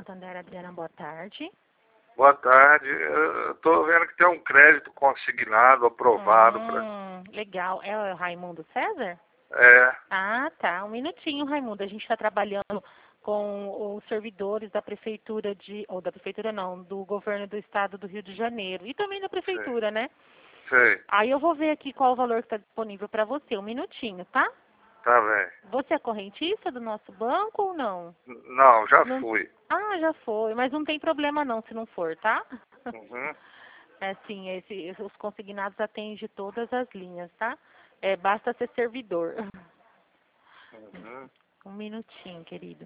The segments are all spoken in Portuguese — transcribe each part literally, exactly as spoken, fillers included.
Santander, Adriana, boa tarde. Boa tarde. Eu tô vendo que tem um crédito consignado, aprovado. Hum, pra... legal. É o Raimundo César? É, Ah, tá. Um minutinho, Raimundo. A gente está trabalhando com os servidores da prefeitura de... Ou da prefeitura não, do governo do estado do Rio de Janeiro. E também da sei, prefeitura, né? sei. Aí eu vou ver aqui qual o valor que está disponível para você. Um minutinho, tá? Tá bem. Você é correntista do nosso banco ou não? N- Não, já Não... fui. Ah, já foi. Mas não tem problema não se não for, tá? Uhum, É sim, esse, os consignados atendem todas as linhas, tá? É, basta ser servidor. uhum. Um minutinho, querido.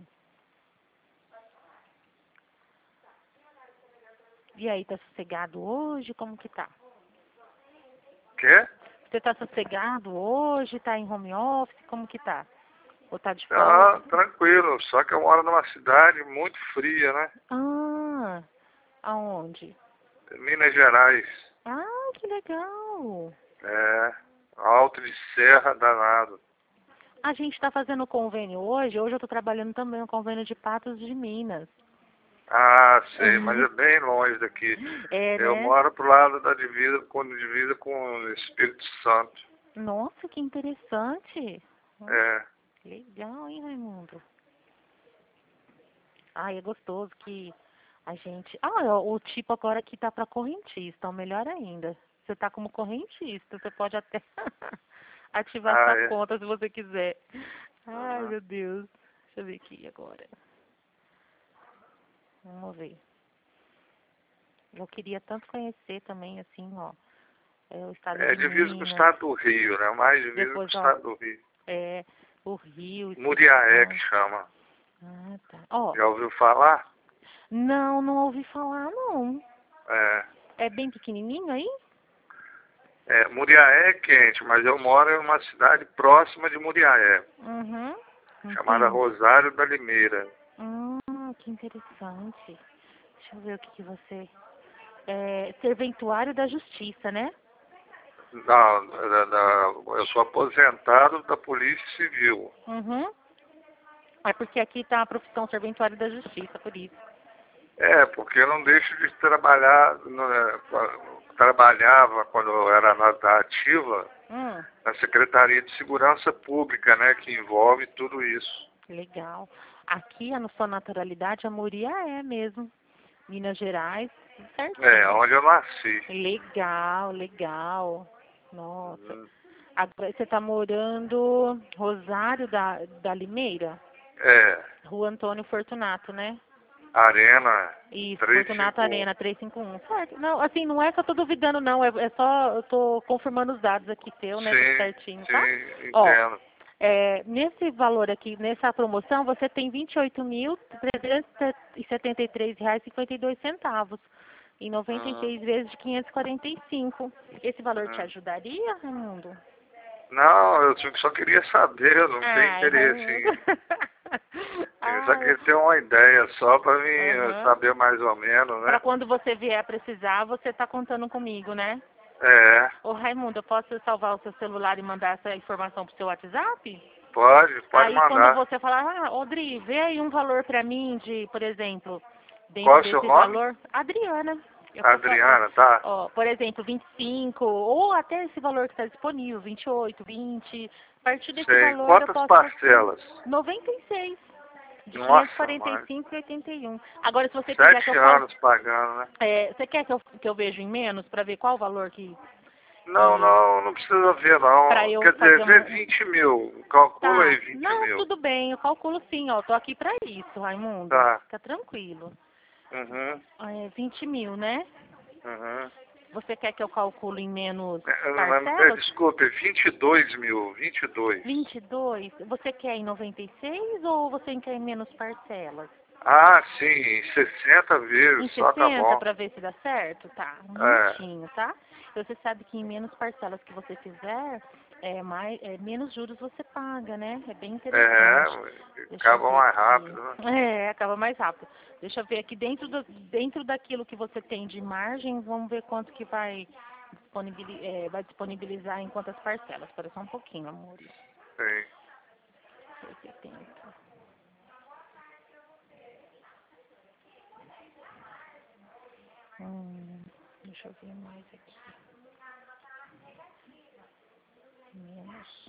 E aí, tá sossegado hoje? Como que tá? Quê? Você tá sossegado hoje? Tá em home office? Como que tá? Ou tá de Ah, folga? tranquilo. Só que eu moro numa cidade muito fria, né? Ah, aonde? Minas Gerais. Ah, que legal. É, alto de serra danado. A gente tá fazendo convênio hoje. Hoje eu tô trabalhando também no convênio de Patos de Minas. Ah, sei, mas é bem longe daqui. É, Eu né? moro pro lado da divisa, com divisa com o Espírito Santo. Nossa, que interessante. Hum, É, Legal, hein, Raimundo? Ai, é gostoso que a gente... Ah, ó, o tipo agora aqui tá para correntista, ó, melhor ainda. Você tá como correntista, você pode até ativar ah, sua é. conta se você quiser. Ai, Uhum. meu Deus. Deixa eu ver aqui agora. Vamos ver. Eu queria tanto conhecer também, assim, ó, é, o estado É de divisa com o Minas. estado do Rio, né? Mais divisa com Depois, o ó, estado do Rio. é, o Rio, Espírito Muriaé que Santo. chama. Ah, tá. Ó, Já ouviu falar? não, não ouvi falar, não. É, É bem pequenininho aí? é, Muriaé é quente, mas eu moro em uma cidade próxima de Muriaé, Uhum. chamada Entendi. Rosário da Limeira. Hum, que interessante. Deixa eu ver o que que você... É serventuário da justiça, né? Não, da- da- eu sou aposentado da Polícia Civil. Uhum. É porque aqui tá a profissão serventuário da justiça, por isso. É, porque eu não deixo de trabalhar, no- é, qua- trabalhava quando eu era na da ativa, Hum, na Secretaria de Segurança Pública, né, que envolve tudo isso. legal. Aqui, a sua naturalidade, a Moria é mesmo. Minas Gerais, É, certinho. onde eu nasci. Legal, legal. Nossa. Uhum. Agora você tá morando Rosário da, da Limeira? É, Rua Antônio Fortunato, né? Arena Isso, Fortunato trezentos e cinquenta e um. Arena trezentos e cinquenta e um. Certo. Não, assim, não é que eu tô duvidando, não. É, é só, eu tô confirmando os dados aqui seu, né? Tudo Sim, certinho, tá? sim, Ó, entendo. é, nesse valor aqui, nessa promoção, você tem vinte e oito mil trezentos e setenta e três reais e cinquenta e dois centavos. Em noventa e Uhum, seis vezes de quinhentos e quarenta e cinco. Esse valor te uhum. ajudaria, Raimundo? Não, eu só só queria saber, eu não tenho Ai, interesse Raimundo. em... Eu só Ai, queria ter uma ideia só para mim eh, aham. saber mais ou menos, Para né? quando você vier precisar, você tá contando comigo, né? É, Ô, Raimundo, eu posso salvar o seu celular e mandar essa informação pro seu WhatsApp? pode, pode Aí, quando mandar. você falar, ah, Odri, vê aí um valor pra mim de, por exemplo, Qual dentro é o seu desse nome? valor, Adriana. Eu posso, eu, Adriana, tá? ó, por exemplo, vinte e cinco, ou até esse valor que está disponível, vinte e oito, vinte. A partir desse Sei. valor eu Quantas posso fazer parcelas? noventa e seis, de quinhentos e Nossa, quarenta e mãe. cinco e oitenta e um. Agora, se você quiser que eu Sete faça, anos pagando, né? é, você quer que eu, que eu veja em menos para ver qual o valor que, Não, que não, não precisa ver, para não. eu Quer fazer dizer, vê uma, vinte mil. Calcula aí tá, vinte não, mil. tudo bem, eu calculo sim, ó, tô aqui para isso, Raimundo, Tá. fica tranquilo. Uhum, É, vinte mil, né? uhum. Você quer que eu calcule em menos É, mas, é, parcelas? desculpe, vinte e dois mil, vinte e dois. vinte e dois. Você quer em noventa e seis ou você quer em menos parcelas? Ah, sim, sessenta vezes, Em só tá sessenta bom. para ver se dá certo? Tá, um É, minutinho, tá? Você sabe que em menos parcelas que você fizer, é, mais, é, menos juros você paga, né? É bem interessante. é, Deixa eu acaba ver mais aqui. rápido, né? É, acaba mais rápido. Deixa eu ver aqui dentro, do, dentro daquilo que você tem de margem, vamos ver quanto que vai, disponibilizar, é, vai disponibilizar em quantas parcelas. Espera só um pouquinho, amor. Sim. setenta. Deixa eu ver mais aqui. Menos.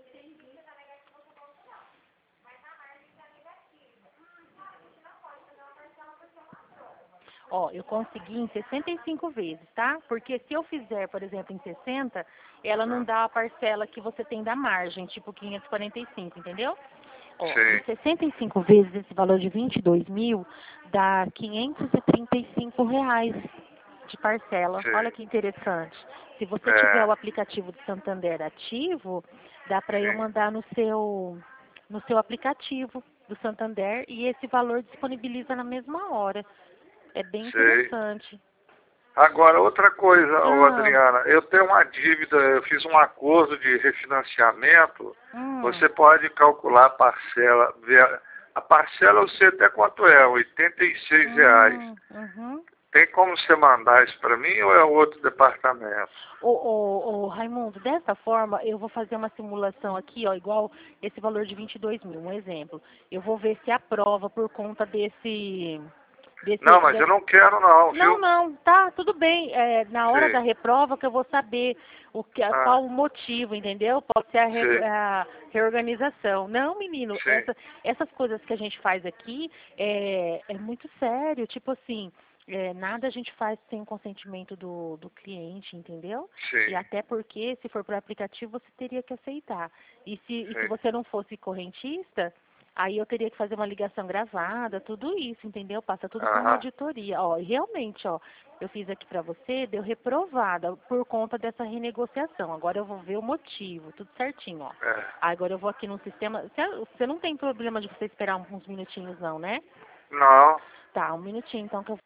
Ó, eu consegui em sessenta e cinco vezes, tá? Porque se eu fizer, por exemplo, em sessenta, ela não dá a parcela que você tem da margem, tipo quinhentos e quarenta e cinco, entendeu? Ó, em Sim. sessenta e cinco vezes esse valor de vinte e dois mil dá quinhentos e trinta e cinco reais de parcela. Olha Sim. que interessante. Se você tiver o É. aplicativo do Santander ativo, dá para eu Sim. mandar no seu no seu aplicativo do Santander e esse valor disponibiliza na mesma hora. É bem Sei. interessante. Agora, outra coisa, ô Ah, Adriana, eu tenho uma dívida, eu fiz um acordo de refinanciamento, hum, você pode calcular a parcela, ver, a parcela eu sei até quanto é, oitenta e seis reais. hum, uhum. Tem como você mandar isso para mim ou é outro departamento? Ô, ô, ô, Raimundo, dessa forma, eu vou fazer uma simulação aqui, ó, igual esse valor de vinte e dois mil, um exemplo. Eu vou ver se aprova por conta desse, Não, desse, mas eu desse... não quero não, Não, viu? não, tá, tudo bem. É, na hora da Sei. reprova que eu vou saber o que, Ah, qual o motivo, entendeu? Pode ser a, re- sei, a reorganização. Não, menino, sim, essa, essas coisas que a gente faz aqui é, é muito sério. Tipo assim, é, nada a gente faz sem o consentimento do, do cliente, entendeu? E sim, até porque, se for por aplicativo, você teria que aceitar. E se, e se sim. você não fosse correntista, aí eu teria que fazer uma ligação gravada, tudo isso, entendeu? Passa tudo por uma Aham, auditoria. Ó, e realmente, ó, eu fiz aqui pra você, deu reprovada por conta dessa renegociação. Agora eu vou ver o motivo, tudo certinho, ó. é. Agora eu vou aqui no sistema. Você você não tem problema de você esperar uns minutinhos, não, né? Não, Tá, um minutinho então que eu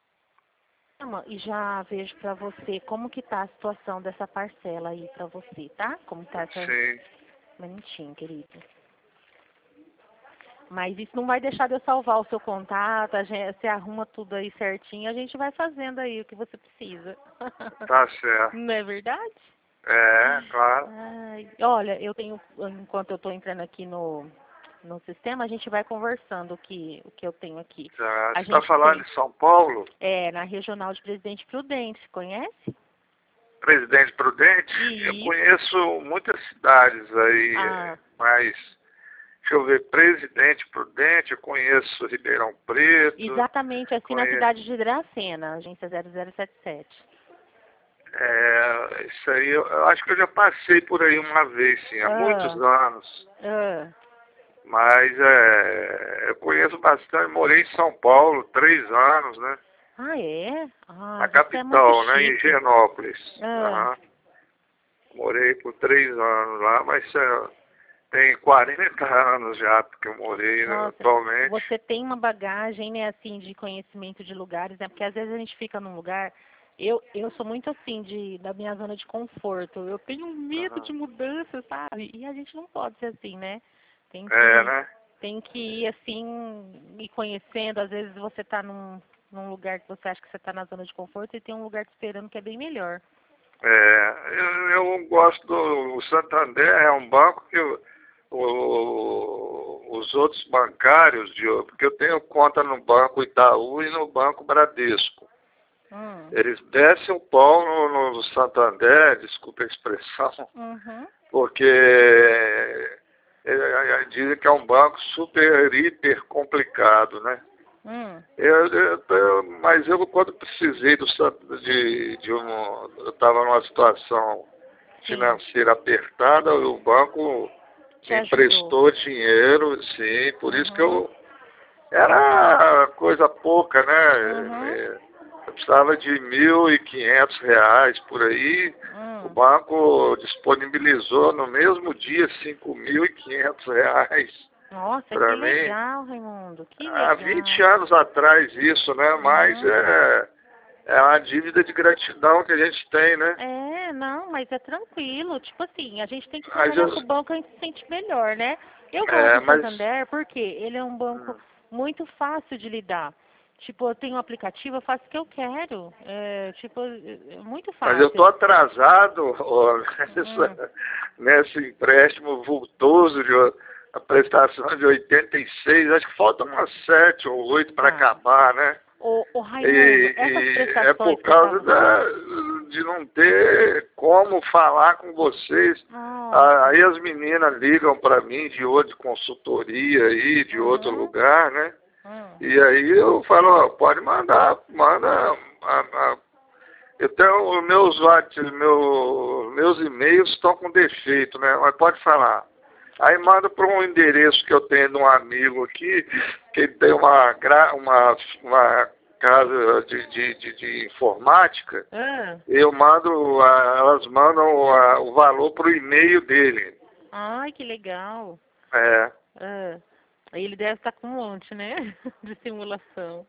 vou e já vejo pra você como que tá a situação dessa parcela aí pra você, tá? Como tá essa... sim. Um minutinho, querido. Mas isso não vai deixar de eu salvar o seu contato, a gente, você arruma tudo aí certinho, a gente vai fazendo aí o que você precisa. Tá certo. Não é verdade? É, claro. Ai, olha, eu tenho, enquanto eu estou entrando aqui no, no sistema, a gente vai conversando o que, o que eu tenho aqui. Já. Você A está gente falando tem, de São Paulo? é, na Regional de Presidente Prudente, conhece? Presidente Prudente? Eu Isso. conheço muitas cidades aí, é, Ah, mas deixa eu ver, Presidente Prudente, eu conheço Ribeirão Preto, exatamente assim na conheço. cidade de Dracena, agência zero zero sete sete. É, isso aí, eu, eu acho que eu já passei por aí uma vez, sim, há muitos Ah, anos. ah. Mas é, eu conheço bastante, morei em São Paulo três anos, né? Ah, é? Ah, Na você é muito capital, né? Em chique. Higienópolis. Ah, Aham. Morei por três anos lá, mas é, tem quarenta anos já que eu morei, né, nossa, atualmente. você tem uma bagagem, né, assim, de conhecimento de lugares, né? Porque às vezes a gente fica num lugar. Eu, eu sou muito assim, de, da minha zona de conforto. Eu tenho medo Aham. de mudança, sabe? E a gente não pode ser assim, né? Tem É, que, né? tem que ir assim, ir conhecendo. Às vezes você está num, num lugar que você acha que você está na zona de conforto e tem um lugar te esperando que é bem melhor. É, eu, eu gosto do o Santander, é um banco que o, o- os outros bancários, de, porque eu tenho conta no Banco Itaú e no Banco Bradesco. Hum. Eles descem o pau no, no Santander, desculpa a expressão, Uhum. porque é, é, dizem que é um banco super, hiper complicado, né? Hum. Eu, eu, eu- mas eu, quando precisei do, San- de, de um, eu estava numa situação Sim. financeira apertada, o banco Te me ajudou. emprestou dinheiro, sim, por isso que Uhum. eu, era coisa pouca, Uhum. né? Eu precisava de mil e quinhentos reais por aí. O Hum. banco disponibilizou no mesmo dia cinco mil e quinhentos reais Nossa, que para mim. legal, Raimundo. Que Há vinte legal. anos atrás isso, né? Mas Uhum. é, é uma dívida de gratidão que a gente tem, né? É, não, mas é tranquilo. Tipo assim, a gente tem que Às trabalhar com o vezes, banco, a gente se sente melhor, né? Eu gosto é, do mas Santander porque ele é um banco hum, muito fácil de lidar. Tipo, eu tenho um aplicativo, eu faço o que eu quero. É, tipo, é muito mas eu estou fácil. atrasado ó, Hum. nessa, nesse empréstimo vultoso de a prestação de oitenta e seis, acho que faltam umas sete ou oito para Tá. acabar, né? Ô, ô E, Raimundo, essas e é por prestações que eu causa tava... da, de não ter como falar com vocês. Ah, Aí as meninas ligam para mim de outra consultoria aí, de outro uhum, lugar, né? hum. E aí eu falo, ó, pode mandar, manda. A, a, eu tenho os meus WhatsApp, meu, meus e-mails estão com defeito, né? Mas pode falar. Aí manda para um endereço que eu tenho de um amigo aqui, que ele tem uma, gra- uma, uma casa de, de, de, de informática. Ah, Eu mando, a- elas mandam a- o valor para o e-mail dele. ai, que legal. É, Ah, aí ele deve estar com um monte, né? De simulação.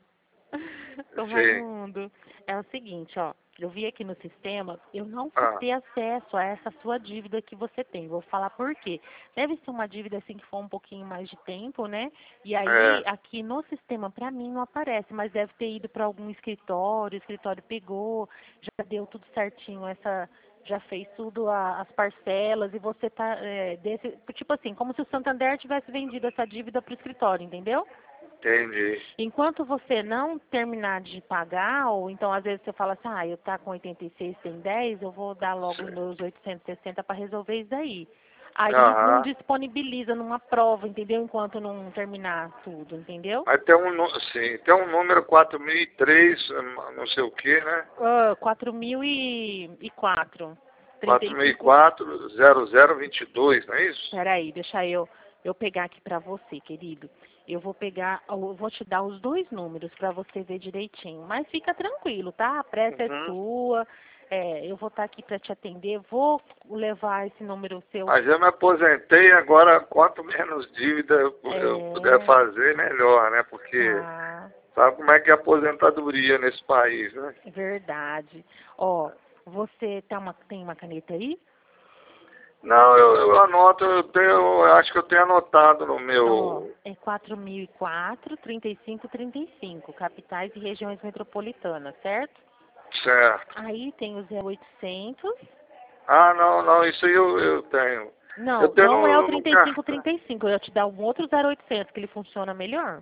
Ô, sim. Raimundo, é o seguinte, ó. Eu vi aqui no sistema, eu não vou Ah, ter acesso a essa sua dívida que você tem. Vou falar por quê. Deve ser uma dívida assim que for um pouquinho mais de tempo, né? E aí, é, aqui no sistema, pra mim não aparece, mas deve ter ido para algum escritório, o escritório pegou, já deu tudo certinho, essa, já fez tudo a- as parcelas e você tá, é, desse, tipo assim, como se o Santander tivesse vendido essa dívida pro escritório, entendeu? entendi. Enquanto você não terminar de pagar, ou então às vezes você fala assim, ah, eu tá com oitenta e seis, tem dez, eu vou dar logo os Sim. meus oitocentos e sessenta para resolver isso daí. Aí não Aham. disponibiliza numa prova, entendeu? Enquanto não terminar tudo, entendeu? Mas tem um, nu- sim, tem um número quatro mil e três, não sei o que, né? Ah, quatro mil e quatro, trinta e quatro mil e cinco. quatro, zero zero vinte e dois, não é isso? Peraí, deixa eu, eu pegar aqui pra você, querido. Eu vou pegar, eu vou te dar os dois números pra você ver direitinho. Mas fica tranquilo, tá? A pressa é Uhum. sua. É, eu vou estar aqui pra te atender. Vou levar esse número seu. Mas eu me aposentei, agora quanto menos dívida eu eu puder É, fazer, melhor, né? Porque ah, sabe como é que é a aposentadoria nesse país, né? verdade. Ó, você tá uma, tem uma caneta aí? Não, eu, eu anoto, eu tenho, eu acho que eu tenho anotado no Ó, meu. é quatro mil e quatro, trinta e cinco, trinta e cinco, capitais e regiões metropolitanas, certo? Certo. Aí tem o zero oitocentos. Ah, não, não, isso aí eu, eu tenho. Eu Não, tenho não é o no, no trinta e cinco cartão. trinta e cinco. Eu ia te dar um outro zero oitocentos que ele funciona melhor.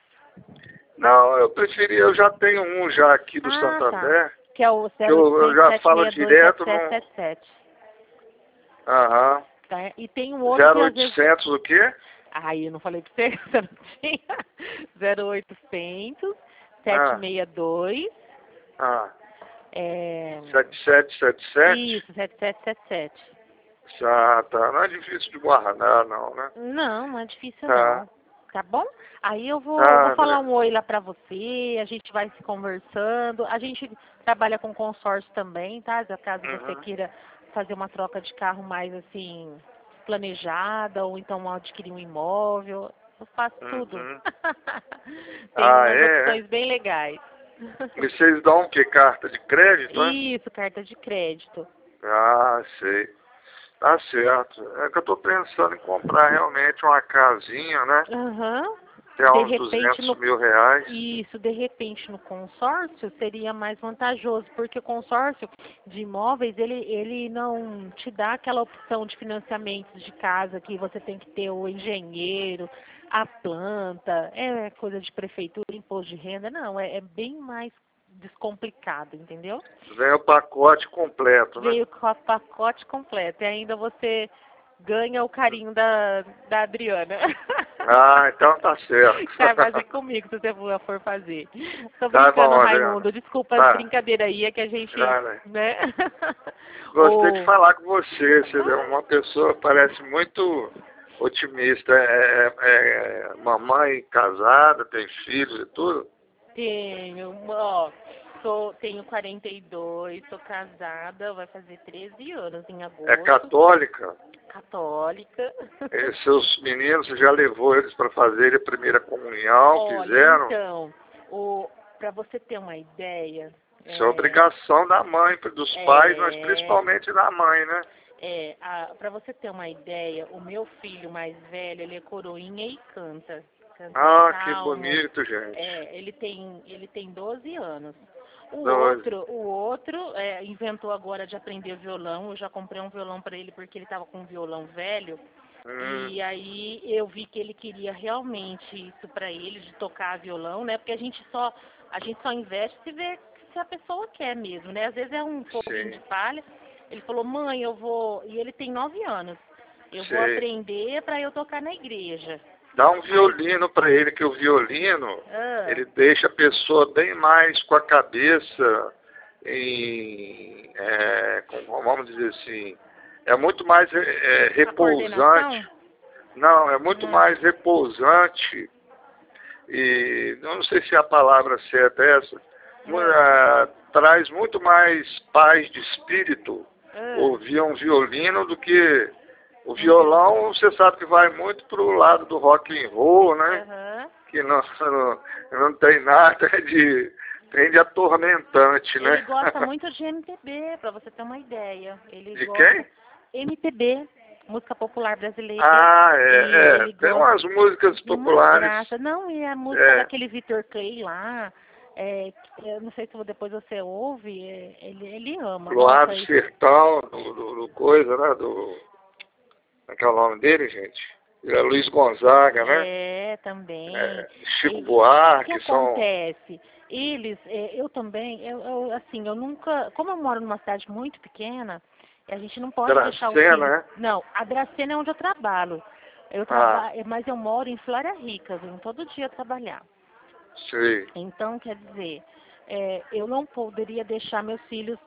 Não, eu preferi, eu já tenho um já aqui do Ah, tá. Santander, Que é o que eu, eu já falo direto no. zero oitocentos, sete seis dois, sete sete sete sete. Aham. Tá? E tem um outro que zero às vezes... oitocentos o quê? Ai, eu não falei pra você, você não tinha. zero oitocentos, Ah, sete seis dois, ah. é... sete sete sete sete? Isso, sete sete sete sete. Ah, tá. Não é difícil de guardar, não, né? Não, não é difícil Tá. não. Tá bom? Aí eu vou, vou Tá, falar André. um oi lá pra você, a gente vai se conversando. A gente trabalha com consórcio também, tá? Caso você Uhum. queira fazer uma troca de carro mais assim, planejada, ou então adquirir um imóvel. Eu faço tudo. Uhum. Tem Ah, umas é? É? opções bem legais. E vocês dão o quê? Carta de crédito, né? Isso, carta de crédito. Ah, sei. Tá certo. É que eu tô pensando em comprar realmente uma casinha, né? Aham. Que é De uns repente, duzentos no mil reais. Isso, de repente, no consórcio seria mais vantajoso, porque o consórcio de imóveis, ele, ele não te dá aquela opção de financiamentos de casa que você tem que ter o engenheiro, a planta, é coisa de prefeitura, imposto de renda, não, é, é bem mais descomplicado, entendeu? Vem o pacote completo, né? Veio com o pacote completo e ainda você ganha o carinho da, da Adriana. Ah, então tá certo. Vai fazer comigo se você for for fazer. Tô Tá brincando, bom, Adriana. Raimundo. Desculpa as Tá. brincadeiras aí, é que a gente, Nada. né? Gostei de Ou... falar com você. Você é uma pessoa, parece muito otimista. É, é, é mamãe casada, tem filhos e tudo. Tenho, ó, sou, tenho quarenta e dois, sou casada, vai fazer treze anos em É agosto, católica. católica. E seus meninos, você já levou eles para fazerem a primeira comunhão, Olha, fizeram? então, o, para você ter uma ideia, Isso é é, obrigação da mãe, dos pais, mas é, principalmente da mãe, né? é, para você ter uma ideia, o meu filho mais velho, ele é coroinha e canta. Canta Ah, que salmos. bonito, gente. É, ele tem, ele tem doze anos. O Doze. outro, o outro é, inventou agora de aprender violão. Eu já comprei um violão para ele porque ele estava com um violão velho. Hum, E aí eu vi que ele queria realmente isso para ele, de tocar violão, né? Porque a gente só, a gente só investe se vê, que a pessoa quer mesmo, né? Às vezes é um pouquinho de palha. Ele falou, mãe, eu vou... E ele tem nove anos. Eu Sei. vou aprender para eu tocar na igreja. Dá um violino para ele, que o violino, Ah. ele deixa a pessoa bem mais com a cabeça em... É, como, vamos dizer assim... É muito mais é, repousante. Não, é muito hum. mais repousante. E não sei se a palavra certa é essa. Hum. É, traz muito mais paz de espírito hum. ouvir um violino do que o violão. Você sabe que vai muito pro lado do rock and roll, né? Uhum. Que não, não, não tem nada de... Tem de atormentante, né? Ele gosta muito de M P B, para você ter uma ideia. Ele de gosta... quem? M P B, música popular brasileira. Ah, é, é. Tem umas músicas populares. Graça. Não, e a música é. daquele Vitor Clay lá, é, eu não sei se depois você ouve, é, ele, ele ama. Luar do Sertão, do, do, do coisa, né, do... Como é que é o nome dele, gente? É Luiz Gonzaga, né? É, também. É, Chico e, Buarque, o que são... acontece? Eles, é, eu também, eu, eu, assim, eu nunca... Como eu moro numa cidade muito pequena, a gente não pode Dracena, deixar o filho... né? Não, a Dracena é onde eu trabalho. Eu traba... ah. Mas eu moro em Flória Rica, venho todo dia trabalhar. Sim. Então, quer dizer, é, eu não poderia deixar meus filhos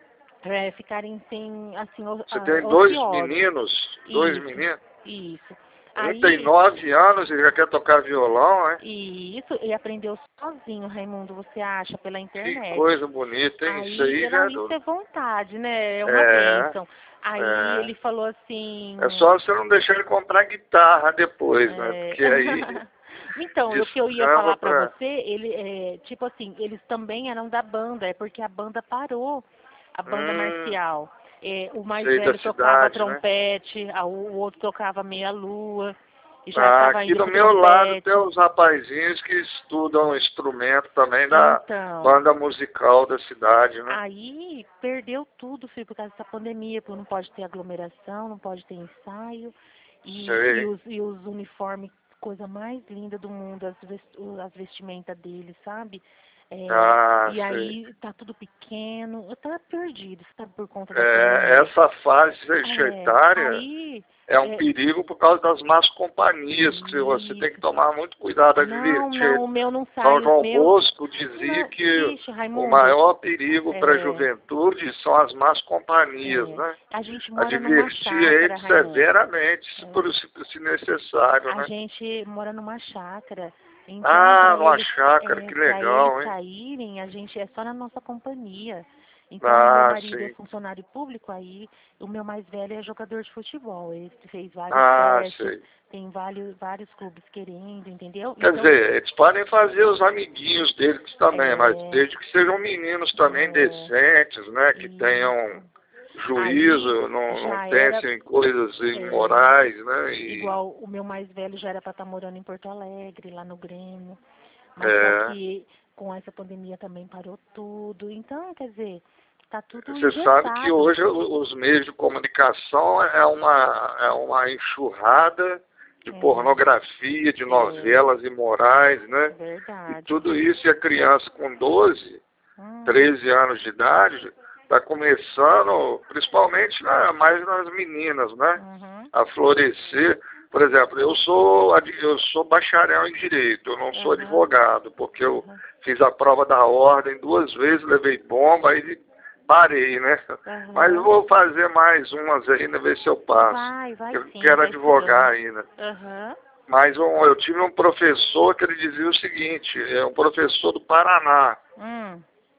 é, ficarem sem, assim, Você a, tem ociosos. dois meninos? Dois Isso, meninos? Isso. Um Aí, tem nove anos e já quer tocar violão, né? Isso, ele aprendeu sozinho, Raimundo, você acha, pela internet. Que coisa bonita, hein? Aí, isso aí já... Isso é vontade, né? É uma é, bênção. Aí é. ele falou assim... É só você não deixar ele comprar guitarra depois, é... né? Porque aí... Então, o que eu ia falar pra, pra você, ele, é, tipo assim, eles também eram da banda, é porque a banda parou, a banda hum, marcial. É, o mais sei, velho tocava cidade, trompete, né? a, o outro tocava meia-lua. Já ah, estava aqui indo do pro meu trompete. lado tem uns rapazinhos que estudam instrumento também da então, banda musical da cidade, né? Aí perdeu tudo, filho, por causa dessa pandemia, porque não pode ter aglomeração, não pode ter ensaio. E, e, os, e os uniformes, coisa mais linda do mundo, as, vest, as vestimentas deles, sabe? É, ah, e sei. aí tá tudo pequeno, tá perdido, sabe, por conta da é, pandemia. Essa fase é, etária aí, é um é, perigo por causa das más companhias, que você tem que tomar muito cuidado a Não, divertir. não, o meu não sai. São João meu... Bosco dizia não, que ixi, o maior perigo é, para a juventude são as más companhias, é, né? A gente mora Advertir numa chácara, eles Raimundo. severamente, se, É. por, se, se necessário, A né? gente mora numa chácara. Então, ah, numa eles, chácara, é, que pra legal, eles hein? saírem, a gente é só na nossa companhia. Então, Ah, meu marido sim. é funcionário público, aí o meu mais velho é jogador de futebol. Ele fez vários ah, testes, sei. tem vários, vários clubes querendo, entendeu? Quer então, dizer, eles podem fazer os amiguinhos deles também, é, mas desde que sejam meninos também é, decentes, né? Que isso. tenham juízo, Aí, não, não era, pensem em coisas é, imorais, né? E, igual o meu mais velho já era para estar morando em Porto Alegre, lá no Grêmio. Mas é, só que com essa pandemia também parou tudo. Então, quer dizer, tá tudo você engessado. sabe que hoje os meios de comunicação é uma, é uma enxurrada de é, pornografia, de novelas é, imorais, né? Verdade. E tudo isso, e a criança com doze, hum. treze anos de idade, está começando, principalmente na, mais nas meninas, né? Uhum. A florescer. Por exemplo, eu sou, eu sou bacharel em Direito, eu não sou Uhum. advogado, porque eu Uhum. fiz a prova da ordem duas vezes, levei bomba, aí parei, né? Uhum. Mas eu vou fazer mais umas ainda, ver se eu passo. Vai, vai eu sim, quero vai advogar estudando. ainda. Uhum. Mas um, eu tive um professor que ele dizia o seguinte, é um professor do Paraná. Hum.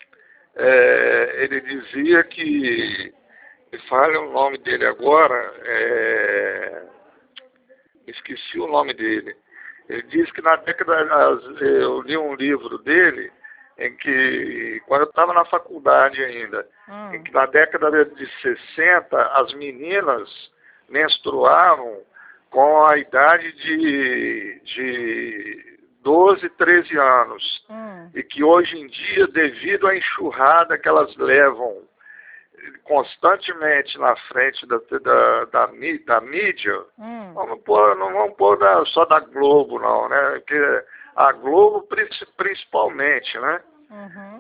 É, ele dizia que, me fale o nome dele agora, é, esqueci o nome dele. Ele disse que na década, eu li um livro dele, em que, quando eu estava na faculdade ainda, hum. em que na década de sessenta, as meninas menstruavam com a idade de, de doze, treze anos. Hum. E que hoje em dia, devido à enxurrada que elas levam constantemente na frente da, da, da, da mídia, hum. vamos pôr, não vamos pôr da, só da Globo, não, né? Porque a Globo principalmente, né? Uhum.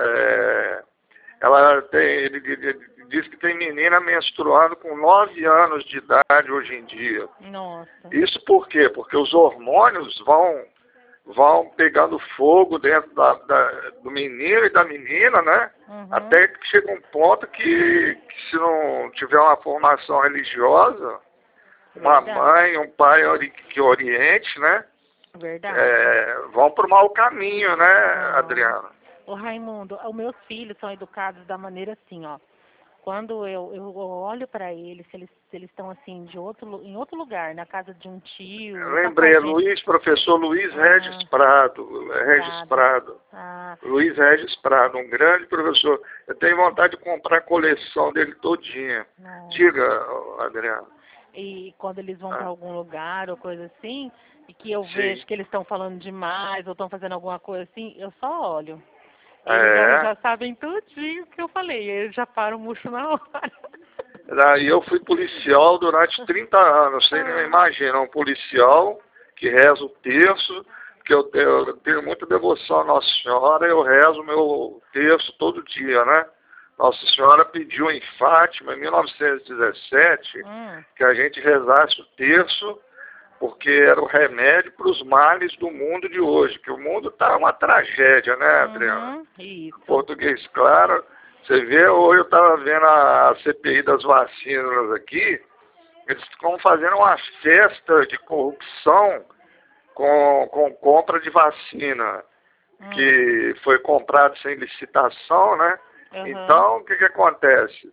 É, ela tem, ele, ele diz que tem menina menstruando com nove anos de idade hoje em dia. Nossa. Isso por quê? Porque os hormônios vão, vão pegando fogo dentro da, da, do menino e da menina, né? Uhum. Até que chega um ponto que, que se não tiver uma formação religiosa, uma Verdade. mãe, um pai ori que oriente, né? Verdade. É, vão para o mau caminho, né, Ah. Adriana? Ô Raimundo, os meus filhos são educados da maneira assim, ó. Quando eu, eu olho para eles, se eles se eles estão assim de outro lu- em outro lugar, na casa de um tio, Eu tá com a lembrei, é gente- Luiz, professor Luiz Ah. Regis Prado, é Regis Prado. Prado. Ah, Luiz Regis Prado, um grande professor. Eu tenho vontade de comprar a coleção dele todinha. não. Diga, Adriano. E quando eles vão Ah, para algum lugar ou coisa assim, e que eu sim. vejo que eles estão falando demais ou estão fazendo alguma coisa assim, eu só olho. Ah, Eles já, é? já sabem tudinho que eu falei, eles já param murcho na hora. Daí eu fui policial durante trinta anos, você não imagina, um policial que reza o terço, que eu tenho, eu tenho muita devoção à Nossa Senhora, eu rezo meu terço todo dia, né? Nossa Senhora pediu em Fátima, em mil novecentos e dezessete, Hum. que a gente rezasse o terço, porque era o remédio para os males do mundo de hoje, que o mundo está uma tragédia, né, Adriana? Uhum, isso. Português claro. Você vê, hoje eu estava vendo a C P I das vacinas aqui, eles estão fazendo uma festa de corrupção com, com compra de vacina, Hum. que foi comprado sem licitação, né? Uhum. Então, o que que acontece?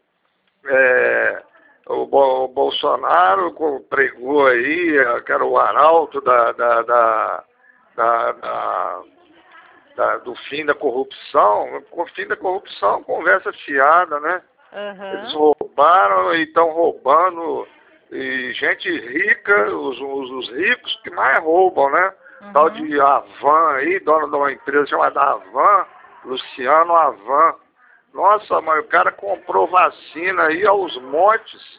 É, o, Bo- o Bolsonaro co- pregou aí, eh, que era o arauto da, da, da, da, da da- do fim da corrupção. O fim da corrupção, conversa fiada, né? Eles Uhum. roubaram e estão roubando, e gente rica, os, os, os ricos que mais roubam, né? Tal Uhum. de Avan aí, dono de uma empresa chamada Avan, Luciano Avan. Nossa, mas o cara comprou vacina aí aos montes,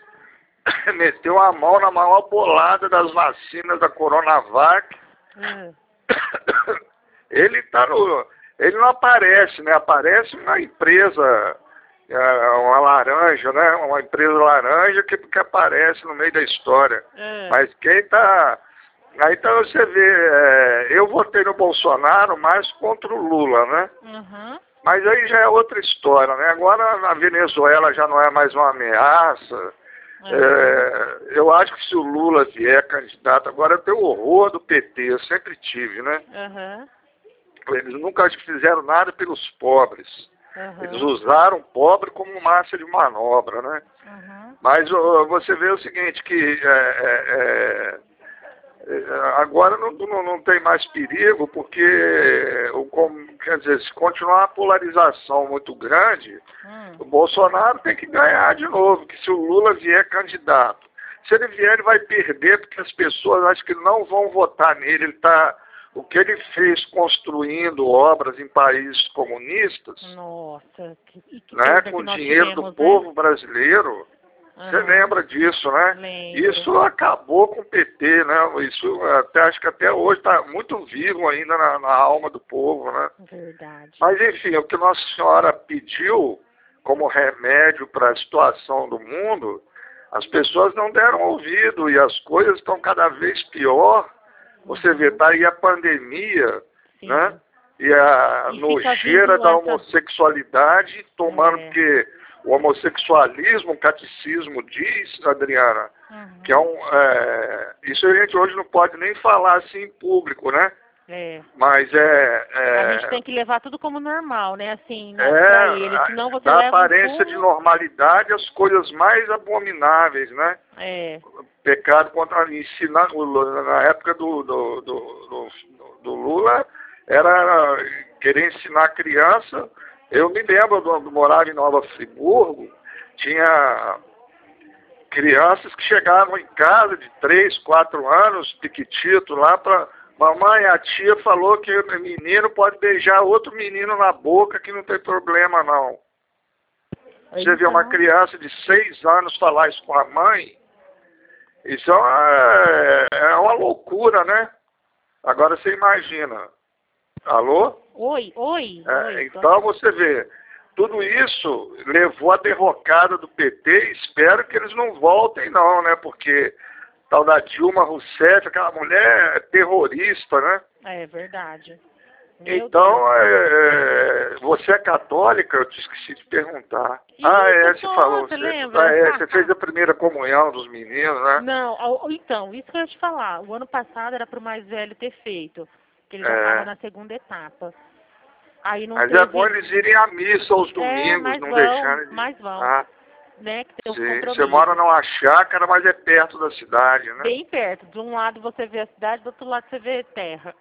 meteu a mão na maior bolada das vacinas da Coronavac. Uhum. Ele tá no, ele não aparece, né? Aparece uma empresa, é, uma laranja, né? Uma empresa laranja que, que aparece no meio da história. Uhum. Mas quem tá... Aí então você vê, é, eu votei no Bolsonaro mais contra o Lula, né? Uhum. Mas aí já é outra história, né? Agora na Venezuela já não é mais uma ameaça. É, eu acho que se o Lula vier candidato, agora eu tenho horror do P T, eu sempre tive, né? Uhum. Eles nunca fizeram nada pelos pobres. Eles Uhum. usaram o pobre como massa de manobra, né? Uhum. Mas ó, você vê o seguinte, que é, é, é, agora não, não, não tem mais perigo, porque, o, como, quer dizer, se continuar uma polarização muito grande, Hum. o Bolsonaro tem que ganhar de novo, que se o Lula vier candidato. Se ele vier, ele vai perder, porque as pessoas acho que não vão votar nele. Ele tá, o que ele fez construindo obras em países comunistas, Nossa, que, e que né, perda com que o nós dinheiro tivemos, do né? povo brasileiro, você Uhum. lembra disso, né? Lembro. Isso acabou com o P T, né? Isso até, acho que até hoje está muito vivo ainda na, na alma do povo, né? Verdade. Mas enfim, o que Nossa Senhora pediu como remédio para a situação do mundo, as pessoas não deram ouvido e as coisas estão cada vez pior. Você vê, Uhum. tá aí a pandemia, Sim. né? E a E fica nojeira vindo da essa- homossexualidade tomando, É. porque o homossexualismo, o catecismo diz, Adriana, Uhum. que é um... É, isso a gente hoje não pode nem falar assim em público, né? É. Mas é... A é gente tem que levar tudo como normal, né? Assim, né? é, Pra ele. Senão você da leva um aparência de pulo. normalidade as coisas mais abomináveis, né? É. Pecado contra ensinar na época do, do, do, do, do Lula era querer ensinar a criança. Eu me lembro do, do morava em Nova Friburgo, tinha crianças que chegavam em casa de três, quatro anos, piquitito lá para mamãe, a tia falou que o menino pode beijar outro menino na boca que não tem problema não. Você vê uma Então, criança de seis anos falar isso com a mãe, isso é uma, é uma loucura, né? Agora você imagina. Alô? Oi, oi. É, oi então você vê, tudo isso levou a derrocada do P T e espero que eles não voltem não, né? Porque tal da Dilma Rousseff, aquela mulher é terrorista, né? É verdade. Meu Então, é, é, você é católica? Eu te esqueci de perguntar. Isso, Ah, é, você sou, falou. você Você, lembra? ah, é, você fez a primeira comunhão dos meninos, né? Não, ao- então, isso que eu ia te falar. O ano passado era para o mais velho ter feito, que ele já estava É. na segunda etapa. Aí não Mas é bom teve. eles irem à missa aos É, domingos, mas não vão, deixarem de... mas vão, Ah, né? Que tem os sim. Você mora compromissos. numa chácara, mas é perto da cidade, né? Bem perto. De um lado você vê a cidade, do outro lado você vê terra.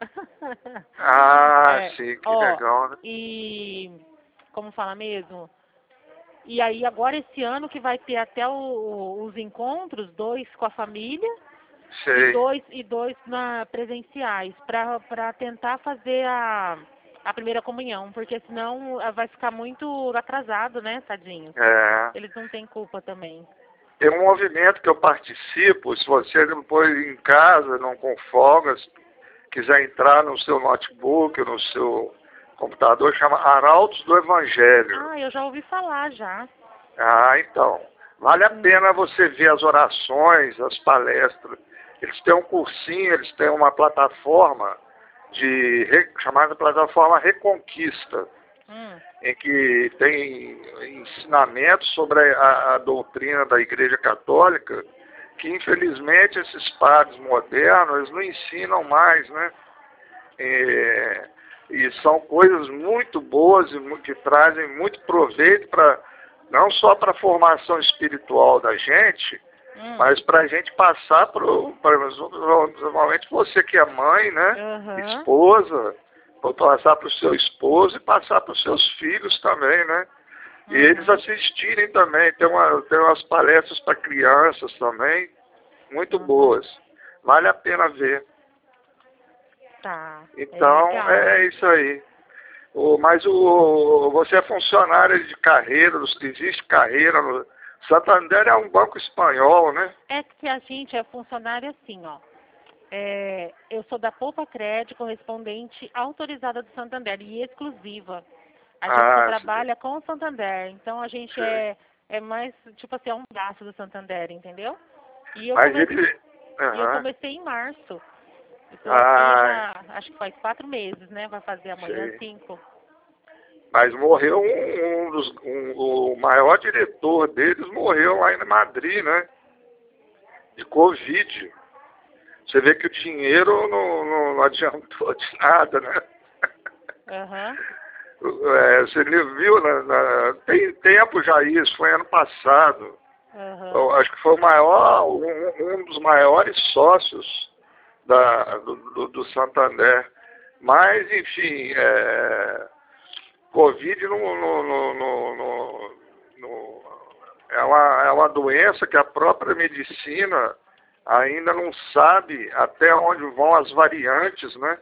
Ah, É, sim, que ó, legal, né? e como fala mesmo? E aí agora esse ano que vai ter até o- o- os encontros, dois com a família e Sei. dois e dois na presenciais, para para tentar fazer a a primeira comunhão, porque senão ah, vai ficar muito atrasado, né, tadinho? É. Eles não têm culpa também. Tem um movimento que eu participo, se você depois em casa, não com folgas, quiser entrar no seu notebook, no seu computador, chama Arautos do Evangelho. Ah, eu já ouvi falar já. Ah, então. Vale a Hum. pena você ver as orações, as palestras. Eles têm um cursinho, eles têm uma plataforma de chamada plataforma Reconquista, Hum. em que tem ensinamentos sobre a, a doutrina da Igreja Católica, que infelizmente esses padres modernos eles não ensinam mais, né? É, e são coisas muito boas e mu- que trazem muito proveito para não só para a formação espiritual da gente, Hum. mas para a gente passar para, normalmente você que é mãe, né, Aham. esposa, para passar para o seu esposo e passar para os seus filhos também, né? E eles Uhum. assistirem também, tem, uma, tem umas palestras para crianças também, muito Uhum. boas. Vale a pena ver. Tá. É Então, legal, é, hein? isso aí. O, mas o, você é funcionário de carreira, existe carreira. No, Santander é um banco espanhol, né? É que a gente é funcionário assim, ó. É, eu sou da Poupa Crédito, correspondente autorizada do Santander e exclusiva. A gente só Ah, sei. trabalha com o Santander, então a gente sei. é, é mais, tipo assim, é um braço do Santander, entendeu? E eu, Mas come... ele... e eu Aham. comecei em março. Estou aqui Ah, já, acho que faz quatro meses, né? Vai fazer amanhã sei. cinco. Mas morreu um, um dos... Um, o maior diretor deles morreu lá em Madrid, né? De Covid. Você vê que o dinheiro não, não, não adiantou de nada, né? Aham. É, você viu, na, na, tem tempo já isso, foi ano passado. Eu Aham. acho que foi o maior, um, um dos maiores sócios da, do, do, do Santander. Mas, enfim, é, Covid não, não, não, não, não, não, é, uma, é uma doença que a própria medicina ainda não sabe até onde vão as variantes, né?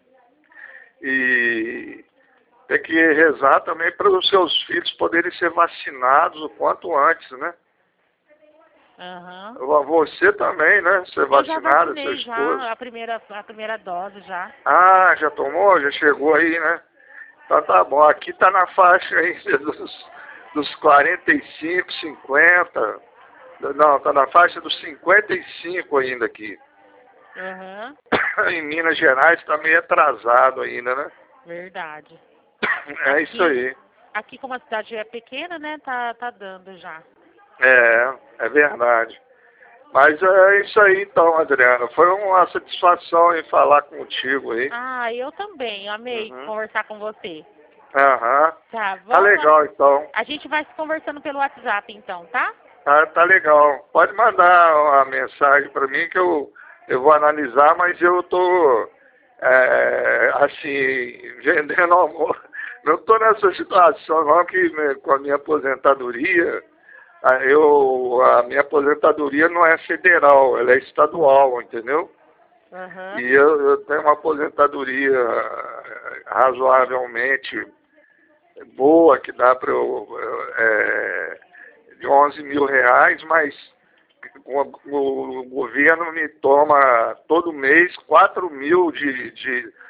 E tem que rezar também para os seus filhos poderem ser vacinados o quanto antes, né? Aham. Você também, né? Ser Eu já vacinada, seu vacinei esposo. já a primeira, a primeira dose já. Ah, já tomou? Já chegou aí, né? Então tá bom. Aqui tá na faixa ainda dos, dos quarenta e cinco, cinquenta. Não, tá na faixa dos cinquenta e cinco ainda aqui. Aham. Em Minas Gerais tá meio atrasado ainda, né? Verdade. É isso Aqui, aí. aqui como a cidade é pequena, né, tá, tá dando já. É, é verdade. Mas é isso aí então, Adriana. Foi uma satisfação em falar contigo aí. Ah, eu também, amei Uhum. conversar com você. Aham. Tá, Tá vamos lá. legal então. A gente vai se conversando pelo WhatsApp então, tá? Tá, tá legal. Pode mandar uma mensagem para mim que eu, eu vou analisar, mas eu tô é, assim, vendendo amor. Não tô nessa situação não, que né, com a minha aposentadoria, a, eu, a minha aposentadoria não é federal, ela é estadual, entendeu? Aham. E eu, eu tenho uma aposentadoria eh, razoavelmente boa, que dá para eu, é, de onze mil reais, mas o, o, o governo me toma todo mês quatro mil de, de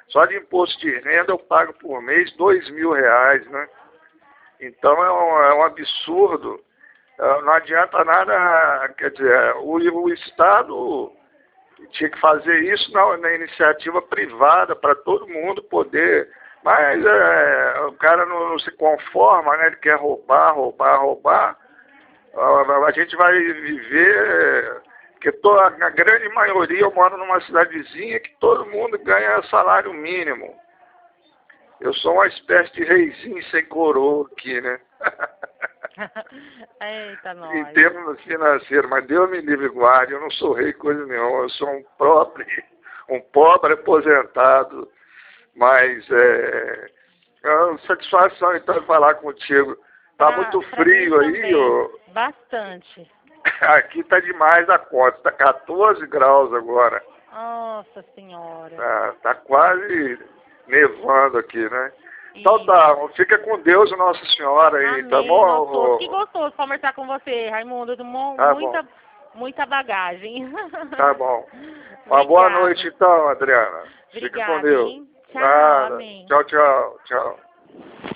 Só de imposto de renda eu pago por mês dois mil reais, né? Então é um, é um absurdo. Não adianta nada, quer dizer, o, o Estado tinha que fazer isso na, na iniciativa privada para todo mundo poder, mas é, o cara não, não se conforma, né? Ele quer roubar, roubar, roubar. A, a gente vai viver, que toda, a grande maioria, eu moro numa cidadezinha que todo mundo ganha salário mínimo. Eu sou uma espécie de reizinho sem coroa aqui, né? Eita, nós. Em termos financeiros, mas Deus me livre e guarde, eu não sou rei coisa nenhuma, eu sou um pobre, um pobre aposentado, mas é, é uma satisfação então falar contigo. Tá pra, muito pra frio aí, ó. Bastante. Aqui tá demais a conta, tá quatorze graus agora. Nossa senhora. Tá, tá quase nevando aqui, né? Então tá, fica com Deus, Nossa Senhora aí, Amém, tá bom? gostoso. Que gostoso conversar com você, Raimundo. Tá muita, bom. muita bagagem. Tá bom. Uma boa noite então, Adriana. Obrigada, fica com Deus. hein? Tchau, Nada. amém. Tchau, tchau, tchau.